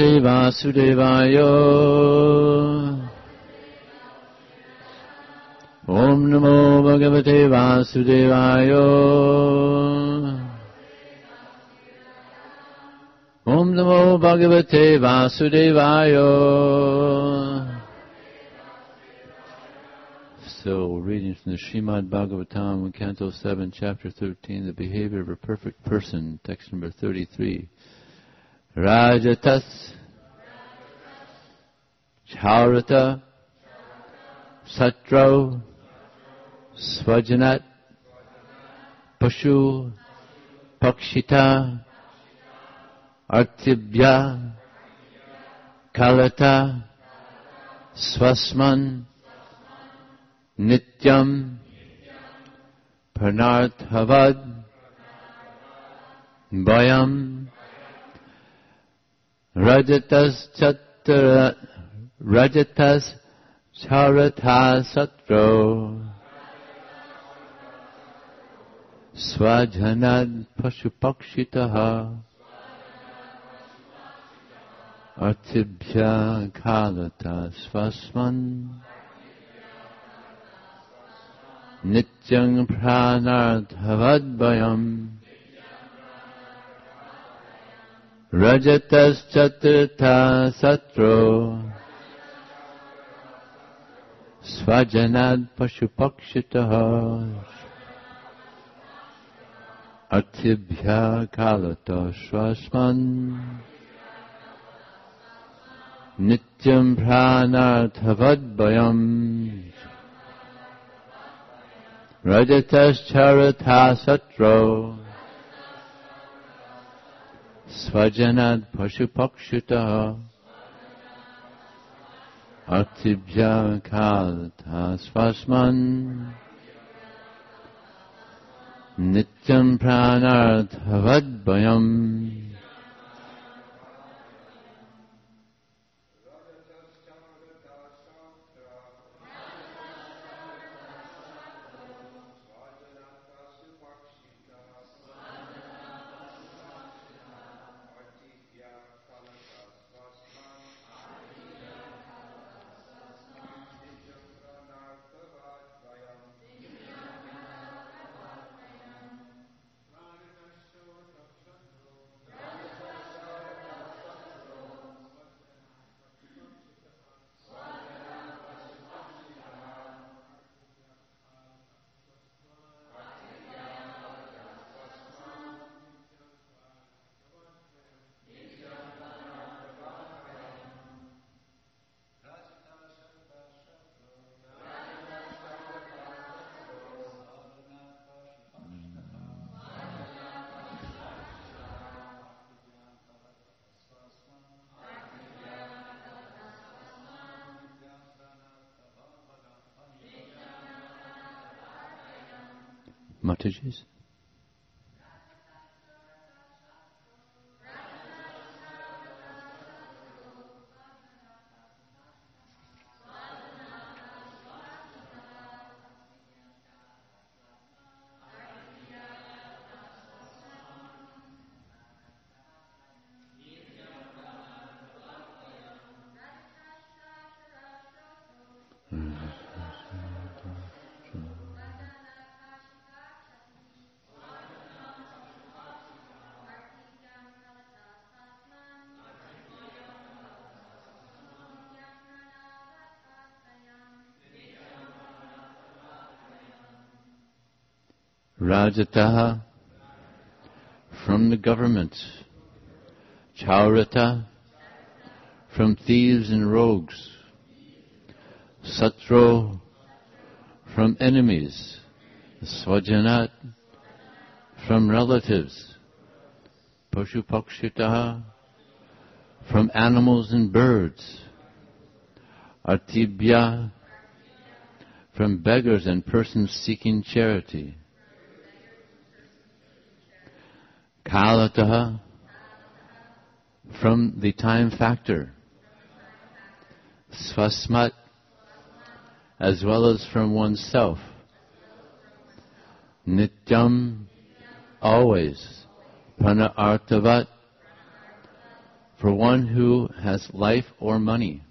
Bhagavate Vasudevaya. Om Namo Bhagavate Vasudevaya. Om Namo Bhagavate Vasudevaya. So, reading from the Srimad Bhagavatam, Canto 7, Chapter 13, The Behavior of a Perfect Person, text number 33. Rajatas, Chaurata, Satro, Svajanat, Pashu, Pakshita, Artibhya, Kalata, Swasman, Nityam, Pranarthavad, Bhayam, Rajatas Charatha Satro, Svajanad Pashupakshitaha, Artibhya Kalata Swasman, Nityam Pranarthavad Bhayam, Rajatas Chaturtha Satro, Svajanad Pashupakshitaha, Artibhya Kalata Swasman, Nityam Pranarthavad Bhayam, Rajatas Charatha Satro, Svajanad Pashupakshita, Artibhya Kalata Swasman, Nityam Pranarthavad Bhayam. Mataji's. Rajataha, from the government. Chaurata, from thieves and rogues. Satro, from enemies. Swajanat, from relatives. Pashupakshitaha, from animals and birds. Artibhya, from beggars and persons seeking charity. Kalataha, from the time factor. Swasmat, as well as from oneself. Nityam, always. Prana-artavat, For one who has life or money.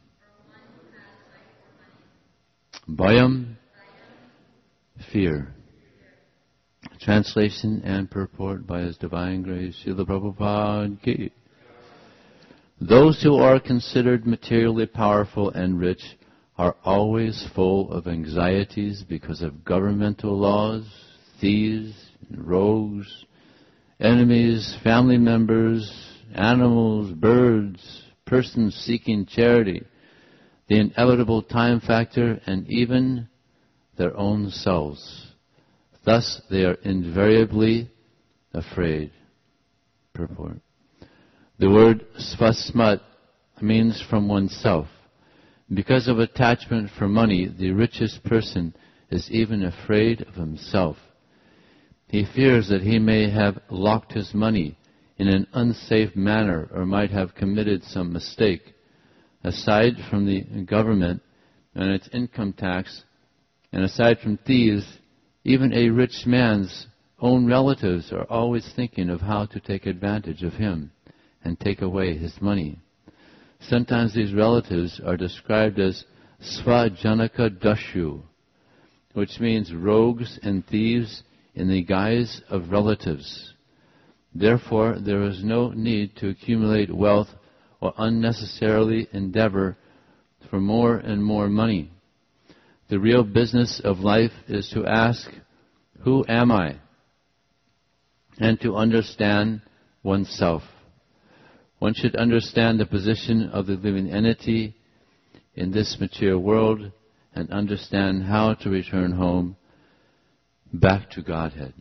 Bhayam, fear. Translation and purport by His Divine Grace, Srila Prabhupada Ki. Those who are considered materially powerful and rich are always full of anxieties because of governmental laws, thieves, rogues, enemies, family members, animals, birds, persons seeking charity, the inevitable time factor, and even their own selves. Thus they are invariably afraid. Purport. The word svasmat means from oneself. Because of attachment for money, the richest person is even afraid of himself. He fears that he may have locked his money in an unsafe manner or might have committed some mistake. Aside from the government and its income tax, and aside from thieves, even a rich man's own relatives are always thinking of how to take advantage of him and take away his money. Sometimes these relatives are described as svajanaka dashu, which means rogues and thieves in the guise of relatives. Therefore, there is no need to accumulate wealth or unnecessarily endeavor for more and more money. The real business of life is to ask, who am I? And to understand oneself. One should understand the position of the living entity in this material world and understand how to return home back to Godhead.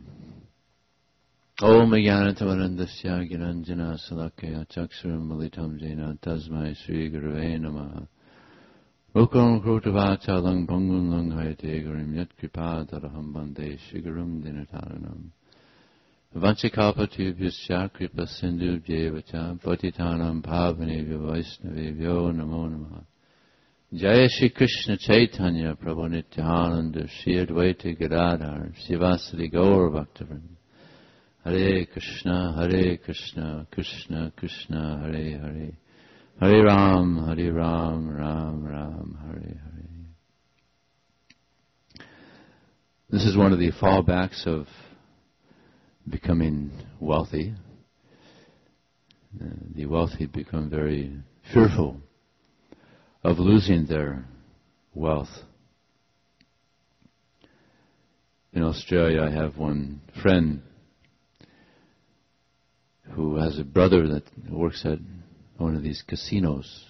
Om Jnanatamvarandasya Giranjana Salakaya Chaksuram Malitam Jena Tasmai Sri Gurave Namaha Mukam Krutavachalang Pangun Lang Hayate Gurim Yat Kripa Daraham Bande Shigaram Dinataranam Vanchikalpatubhyasya Kripa Sindhu Bhyevacha Patitanam Pavanevya Vaishnavevyo Namo Namaha Jaya Shri Krishna Chaitanya Prabhu Nityananda Shri Advaita Gadadhar Sivasadi Gaur Bhaktavranda Hare Krishna, Krishna Krishna, Hare Hare, Hare Ram, Ram Ram, Hare Hare. This is one of the fallbacks of becoming wealthy. The wealthy become very fearful of losing their wealth. In Australia, I have one friend who has a brother that works at one of these casinos.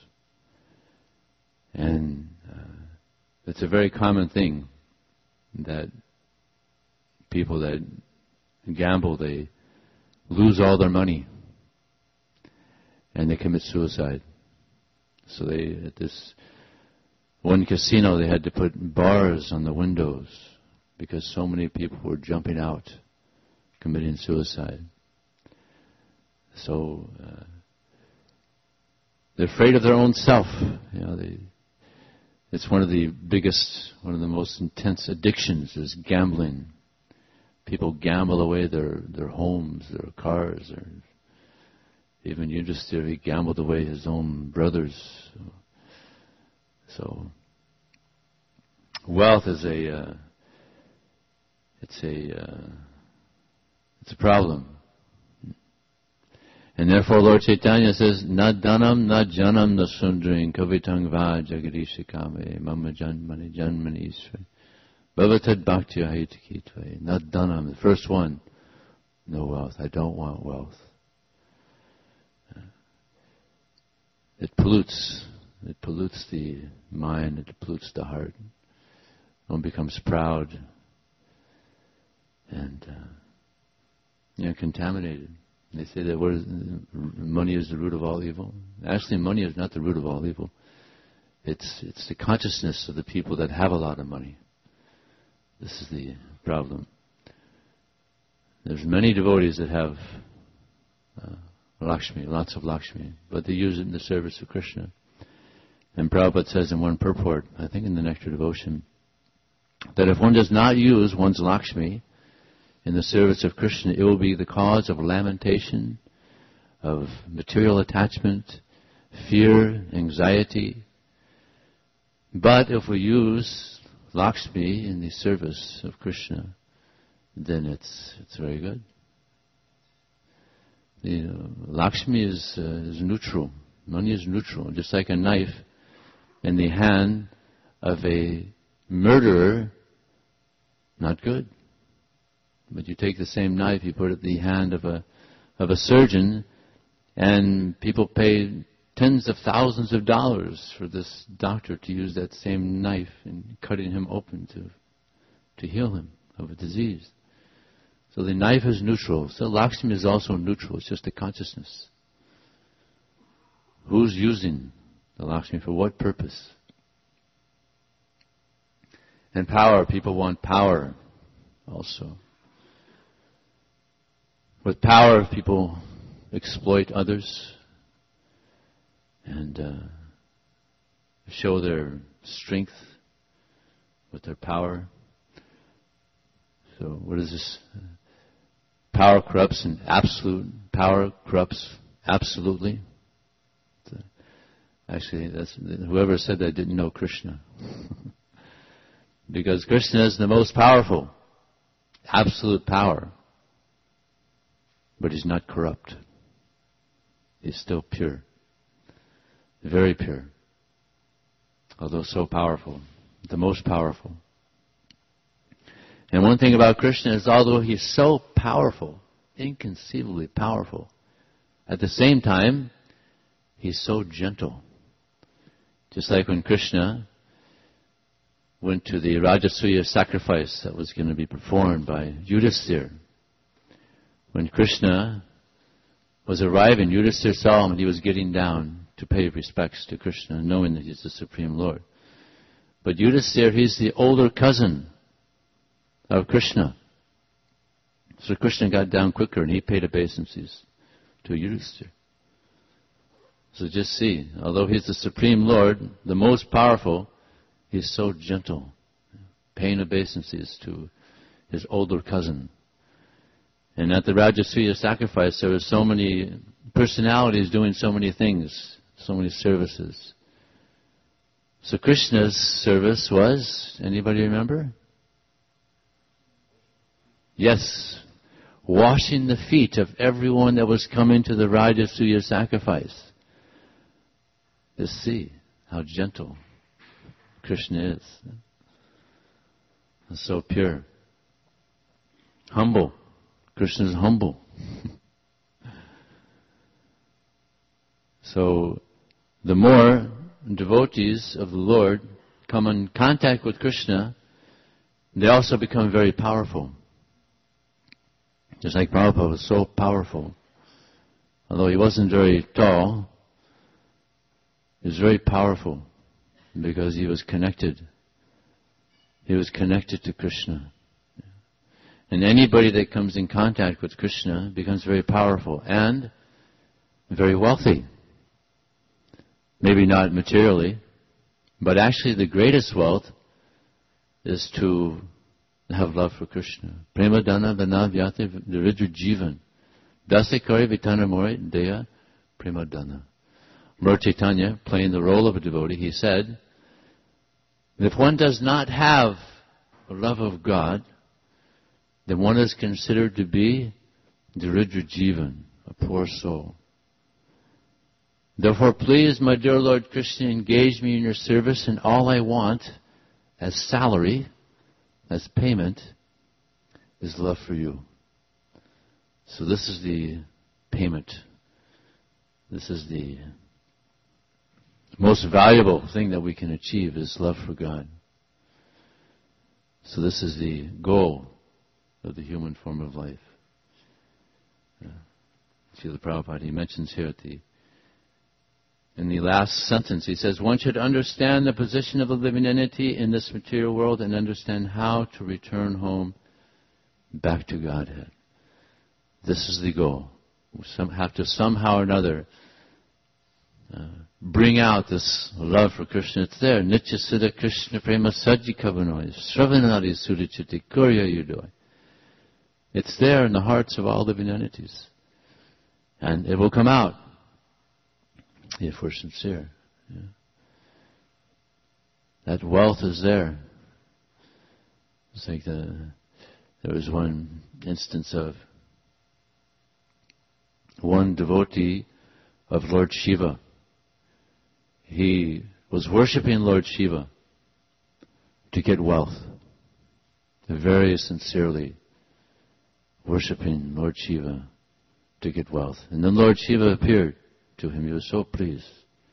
And it's a very common thing that people that gamble, they lose all their money and they commit suicide. So at this one casino, they had to put bars on the windows because so many people were jumping out, committing suicide. So they're afraid of their own self. It's one of the most intense addictions is gambling. People gamble away their homes, their cars, or even Yudhisthira, he gambled away his own brothers. So wealth is it's a problem. And therefore Lord Chaitanya says, Na dhanam, na janam, na sundring, kavitang va jagadishikame, mama janmani janmani isve, bhavatad bhakti ahitakitve. Na dhanam, the first one, no wealth. I don't want wealth. It pollutes the mind, it pollutes the heart. One becomes proud and contaminated. They say that money is the root of all evil. Actually, money is not the root of all evil. It's the consciousness of the people that have a lot of money. This is the problem. There's many devotees that have Lakshmi, lots of Lakshmi, but they use it in the service of Krishna. And Prabhupada says in one purport, I think in the Nectar Devotion, that if one does not use one's Lakshmi in the service of Krishna, it will be the cause of lamentation, of material attachment, fear, anxiety. But if we use Lakshmi in the service of Krishna, then it's very good. Lakshmi is neutral. Money is neutral, just like a knife in the hand of a murderer, not good. But you take the same knife, you put it in the hand of a surgeon, and people pay tens of thousands of dollars for this doctor to use that same knife in cutting him open to heal him of a disease. So the knife is neutral. So Lakshmi is also neutral. It's just a consciousness. Who's using the Lakshmi for what purpose? And power. People want power also. With power, people exploit others and show their strength with their power. So what is this? Power corrupts, and absolute power corrupts absolutely. Actually, whoever said that didn't know Krishna. Because Krishna is the most powerful, absolute power. But he's not corrupt. He's still pure. Very pure. Although so powerful. The most powerful. And one thing about Krishna is, although he's so powerful, inconceivably powerful, at the same time, he's so gentle. Just like when Krishna went to the Rajasuya sacrifice that was going to be performed by Yudhisthira. When Krishna was arriving, Yudhisthira saw him and he was getting down to pay respects to Krishna, knowing that he's the Supreme Lord. But Yudhisthira, he's the older cousin of Krishna. So Krishna got down quicker and he paid obeisances to Yudhisthira. So just see, although he's the Supreme Lord, the most powerful, he's so gentle, paying obeisances to his older cousin. And at the Rajasuya sacrifice, there were so many personalities doing so many things, so many services. So Krishna's service was, anybody remember? Yes, washing the feet of everyone that was coming to the Rajasuya sacrifice. Just see how gentle Krishna is. And so pure. Humble. Krishna is humble. So the more devotees of the Lord come in contact with Krishna, they also become very powerful. Just like Prabhupada was so powerful. Although he wasn't very tall, he was very powerful because he was connected. He was connected to Krishna. And anybody that comes in contact with Krishna becomes very powerful and very wealthy. Maybe not materially, but actually the greatest wealth is to have love for Krishna. Prema dana vanavyate viridra jivan. Dasikari vitana mori deya prema dana. Lord Chaitanya, playing the role of a devotee, he said, if one does not have the love of God, then one is considered to be Daridra Jivan, a poor soul. Therefore, please, my dear Lord Krishna, engage me in your service, and all I want as salary, as payment, is love for you. So this is the payment. This is the most valuable thing that we can achieve is love for God. So this is the goal of the human form of life. Srila Prabhupada, he mentions here in the last sentence, he says, one should understand the position of a living entity in this material world and understand how to return home back to Godhead. This is the goal. We have to somehow or another bring out this love for Krishna. It's there. Nitya Siddha Krishna Prema Sajji Kavanoi Sravanadi Sudachiti Kurya Yudoi. It's there in the hearts of all living entities. And it will come out. if we're sincere. Yeah. That wealth is there. It's like there was one instance of one devotee of Lord Shiva. He was worshipping Lord Shiva to get wealth. Very sincerely worshipping Lord Shiva to get wealth. And then Lord Shiva appeared to him. He was so pleased.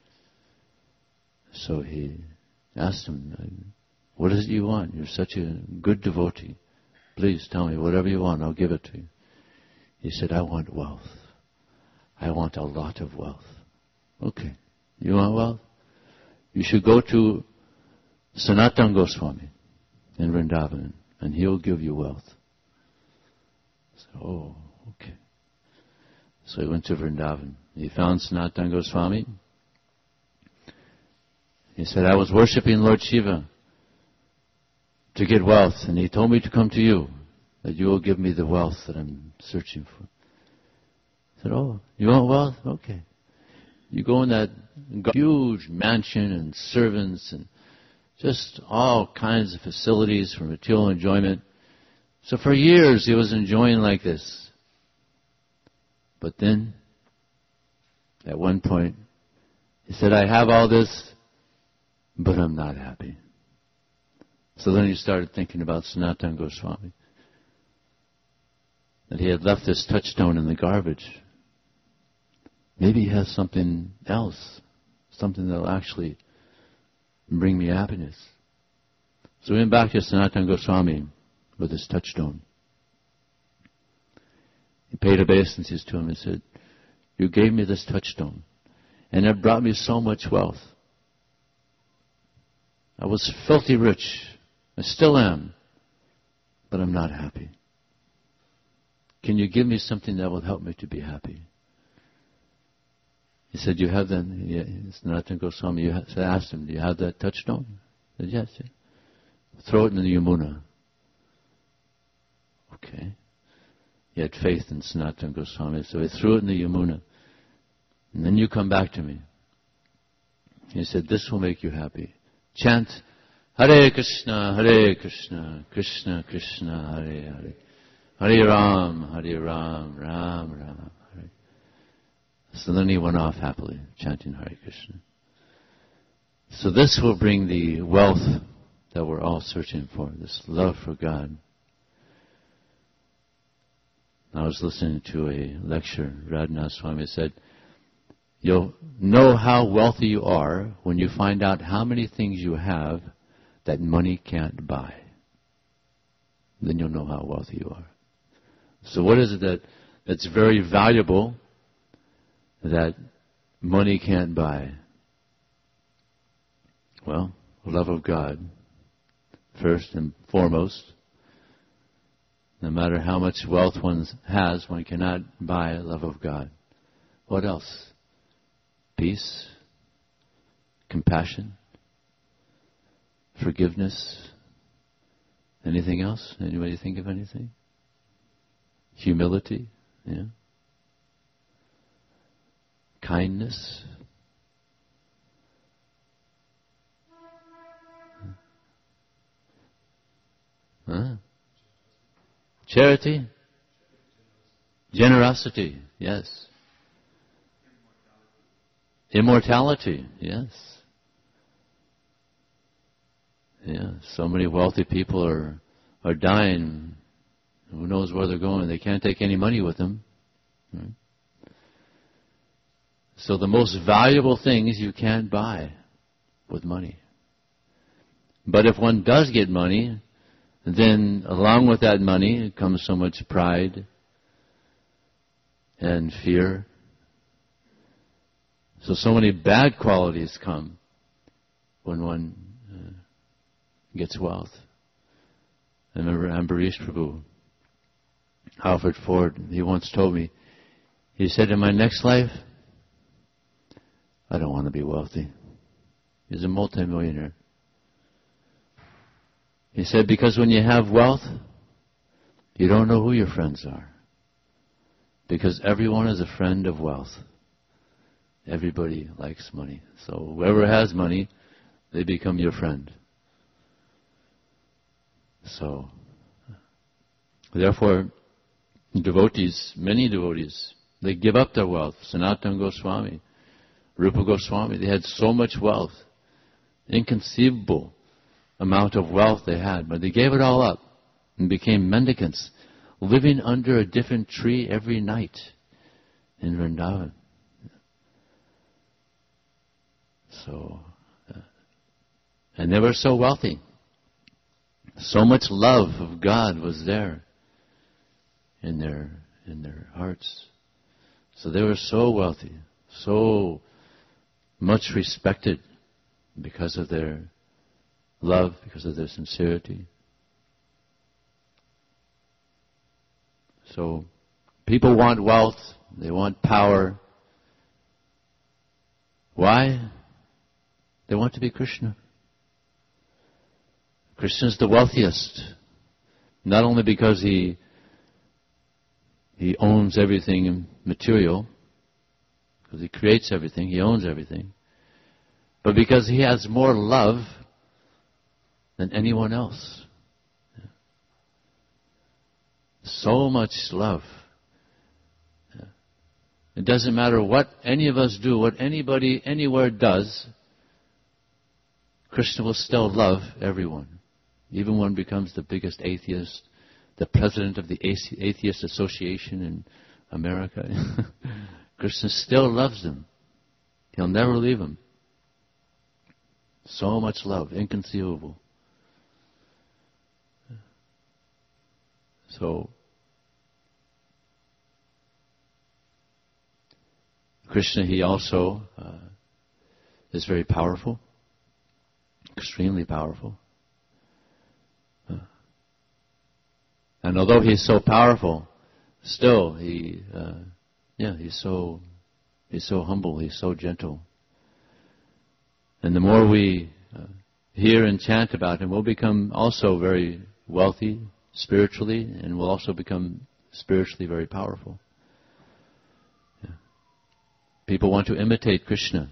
So he asked him, what is it you want? You're such a good devotee. Please tell me whatever you want. I'll give it to you. He said, I want wealth. I want a lot of wealth. Okay. You want wealth? You should go to Sanatana Goswami in Vrindavan, and he'll give you wealth. I said, oh, okay. So he went to Vrindavan. He found Sanatana Goswami. He said, I was worshipping Lord Shiva to get wealth, and he told me to come to you, that you will give me the wealth that I'm searching for. I said, oh, you want wealth? Okay. You go in that huge mansion and servants and just all kinds of facilities for material enjoyment. So for years he was enjoying like this. But then, at one point, he said, I have all this, but I'm not happy. So then he started thinking about Sanatana Goswami. That he had left this touchstone in the garbage. Maybe he has something else, something that will actually bring me happiness. So he went back to Sanatana Goswami with his touchstone. He paid obeisances to him and said, you gave me this touchstone, and it brought me so much wealth. I was filthy rich. I still am, but I'm not happy. Can you give me something that will help me to be happy? He said, you have that? Yeah, Sanatana Goswami, I asked him, do you have that touchstone? He said, yes. Yeah. Throw it in the Yamuna. Okay. He had faith in Sanatana Goswami, so he threw it in the Yamuna. And then you come back to me. He said, this will make you happy. Chant, Hare Krishna, Krishna Krishna, Hare Hare. Hare Ram, Ram Ram. So then he went off happily, chanting Hare Krishna. So this will bring the wealth that we're all searching for, this love for God. I was listening to a lecture. Radhanath Swami said, you'll know how wealthy you are when you find out how many things you have that money can't buy. Then you'll know how wealthy you are. So what is it that's very valuable that money can't buy? Well, love of God, first and foremost. No matter how much wealth one has, one cannot buy love of God. What else? Peace, compassion, forgiveness. Anything else? Anybody think of anything? Humility, yeah. Kindness. Huh? Charity. Generosity, yes. Immortality, yes. Yeah, so many wealthy people are dying. Who knows where they're going? They can't take any money with them. Right? So the most valuable things you can't buy with money. But if one does get money, then along with that money comes so much pride and fear. So many bad qualities come when one gets wealth. I remember Ambarish Prabhu, Alfred Ford, he once told me, he said, in my next life, I don't want to be wealthy. He's a multimillionaire. He said, because when you have wealth, you don't know who your friends are. Because everyone is a friend of wealth. Everybody likes money. So whoever has money, they become your friend. So, therefore, devotees, many devotees, they give up their wealth. Sanatana Goswami, Rupa Goswami, they had so much wealth. Inconceivable amount of wealth they had, but they gave it all up and became mendicants, living under a different tree every night in Vrindavan. So, and they were so wealthy. So much love of God was there in their hearts. So they were so wealthy, so much respected because of their love, because of their sincerity. So people want wealth, they want power. Why? They want to be Krishna. Krishna is the wealthiest. Not only because he owns everything material, because he creates everything, he owns everything, but because he has more love than anyone else. So much love. It doesn't matter what any of us do, what anybody anywhere does, Krishna will still love everyone. Even when he becomes the biggest atheist, the president of the Atheist Association in America, Krishna still loves them. He'll never leave them. So much love, inconceivable. So, Krishna, he also is very powerful, extremely powerful. And although he's so powerful, still he's so humble, he's so gentle. And the more we hear and chant about him, we'll become also very wealthy spiritually, and we'll also become spiritually very powerful. Yeah. People want to imitate Krishna.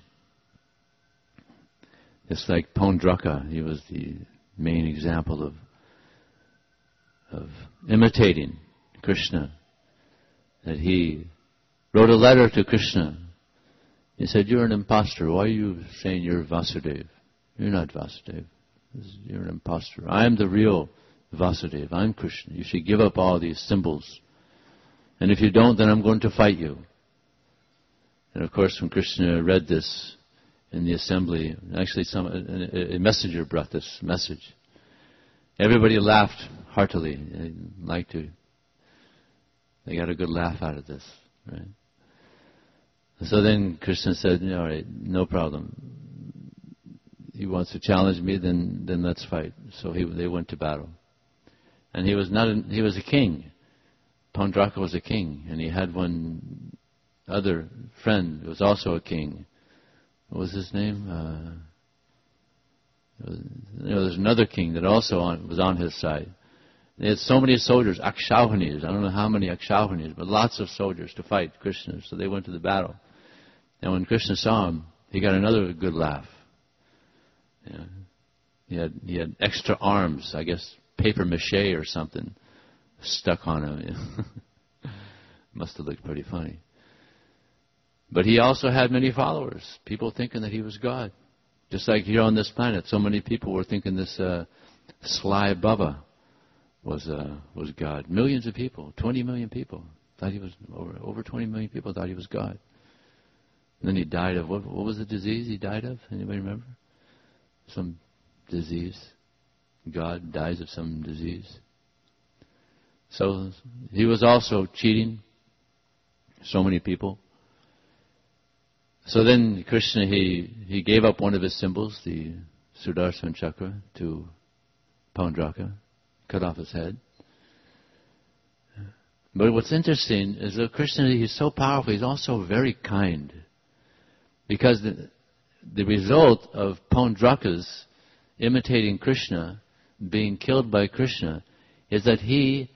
Just like Pondraka, he was the main example of imitating Krishna. That he wrote a letter to Krishna. He said, "You're an imposter. Why are you saying you're Vasudeva? You're not Vasudeva. You're an imposter. I am the real Vasudeva. I'm Krishna. You should give up all these symbols. And if you don't, then I'm going to fight you." And of course, when Krishna read this in the assembly, actually a messenger brought this message. Everybody laughed heartily. They got a good laugh out of this, right? So then Krishna said, "All right, no problem. He wants to challenge me, then let's fight." So they went to battle. And he was a king. Pondraka was a king, and he had one other friend who was also a king. What was his name? There's another king that also was on his side. They had so many soldiers, Akshauhinis. I don't know how many Akshauhinis, but lots of soldiers to fight Krishna. So they went to the battle. And when Krishna saw him, he got another good laugh. Yeah. He had extra arms, I guess paper mache or something, stuck on him. Must have looked pretty funny. But he also had many followers, people thinking that he was God. Just like here on this planet, so many people were thinking this Sly Baba was God. Millions of people, 20 million people thought he was, over 20 million people thought he was God. And then he died of, what was the disease he died of? Anybody remember? Some disease. God dies of some disease. So he was also cheating so many people. So then Krishna, he gave up one of his symbols, the Sudarshan Chakra, to Pondraka, cut off his head. But what's interesting is that Krishna, he's so powerful, he's also very kind. Because the result of Pondraka's imitating Krishna, being killed by Krishna, is that he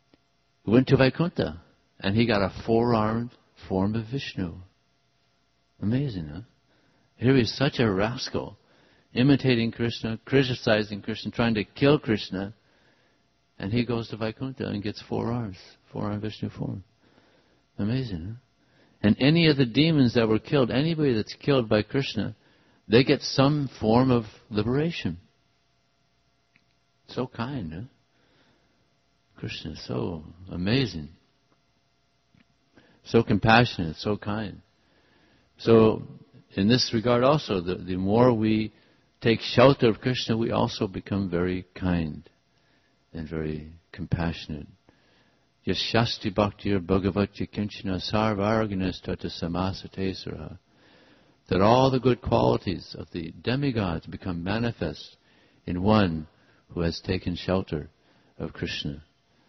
went to Vaikuntha and he got a four-armed form of Vishnu. Amazing, huh? Here he's such a rascal, imitating Krishna, criticizing Krishna, trying to kill Krishna, and he goes to Vaikuntha and gets 4 arms Vishnu form. Amazing, huh? And any of the demons that were killed, anybody that's killed by Krishna, they get some form of liberation. So kind, huh? Krishna is so amazing. So compassionate, so kind. So, in this regard also, the more we take shelter of Krishna, we also become very kind and very compassionate. Yashasti bhaktir bhagavatya kinchana sarvarganas tata samasate sara. That all the good qualities of the demigods become manifest in one who has taken shelter of Krishna.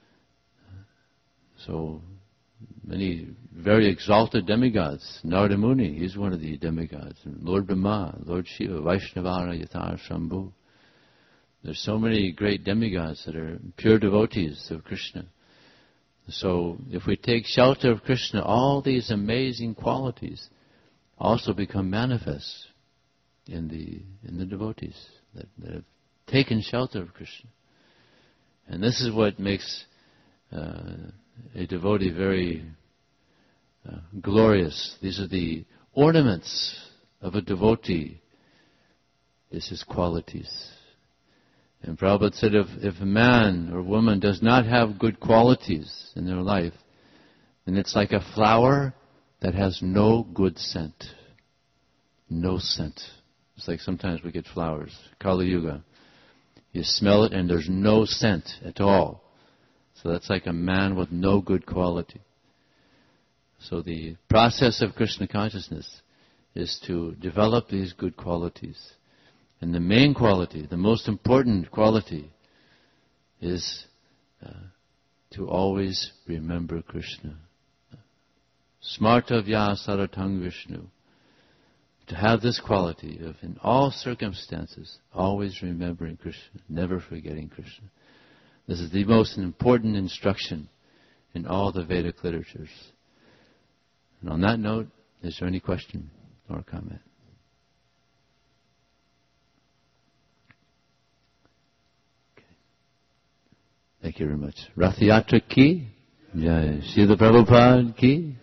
So, many very exalted demigods. Narada Muni, he's one of the demigods. Lord Brahma, Lord Shiva, Vaishnavara, Yathar, Shambhu. There's so many great demigods that are pure devotees of Krishna. So, if we take shelter of Krishna, all these amazing qualities also become manifest in the devotees that have taken shelter of Krishna. And this is what makes a devotee very glorious. These are the ornaments of a devotee. This is qualities. And Prabhupada said if a man or woman does not have good qualities in their life, then it's like a flower that has no good scent. No scent. It's like sometimes we get flowers, Kali Yuga. You smell it and there's no scent at all. So that's like a man with no good quality. So the process of Krishna consciousness is to develop these good qualities. And the main quality, the most important quality, is to always remember Krishna. Smartavya saratang Vishnu. To have this quality of, in all circumstances, always remembering Krishna, never forgetting Krishna. This is the most important instruction in all the Vedic literatures. And on that note, is there any question or comment? Okay. Thank you very much. Rath Yatra ki, Jai. Srila Prabhupada ki.